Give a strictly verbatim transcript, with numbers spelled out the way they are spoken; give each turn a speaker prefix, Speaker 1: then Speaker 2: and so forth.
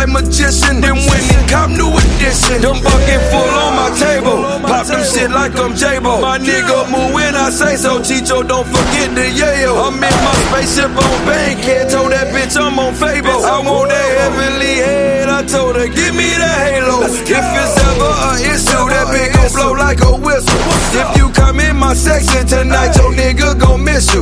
Speaker 1: like magician. Then when he cop new edition, them bucket full on my table. Pop them shit like I'm J-Bo. My nigga move when I say so. Chicho, don't forget the yayo. I'm in my spaceship on Bankhead. Told that bitch I'm on Fable. I want that heavenly head. I told her, give me the halo. If it's ever an issue, that bitch gon' blow like a whistle. If you come in my section tonight, your nigga gon' miss you.